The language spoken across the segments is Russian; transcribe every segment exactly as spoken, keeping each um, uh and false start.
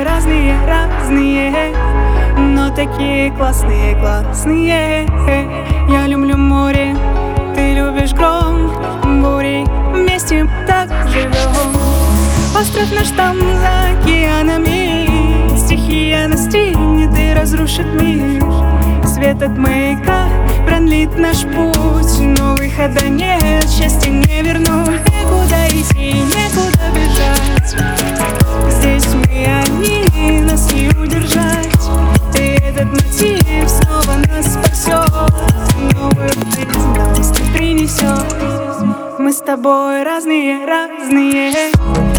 разные, разные, но такие классные, классные. Я люблю море, ты любишь гром, бури, вместе так живем. Остров наш там за океанами, стихия настигнет и разрушит мир. Свет от маяка продлит наш путь, но выхода нет, счастья не вернуть. Некуда идти, некуда бежать, здесь мы одни, нас не удержать. И этот мотив снова нас спасет, новую жизнь нам не принесет. Мы с тобой разные, разные.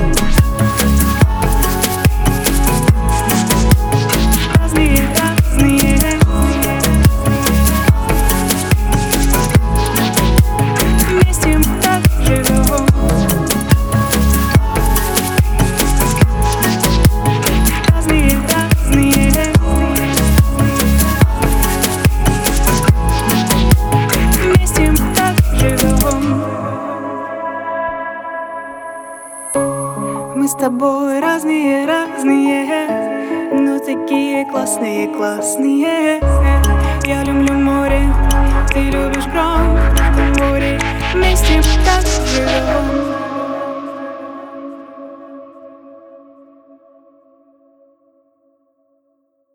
Мы с тобой разные, разные, но такие классные, классные. Я люблю море, ты любишь гром, бури, вместе так живем.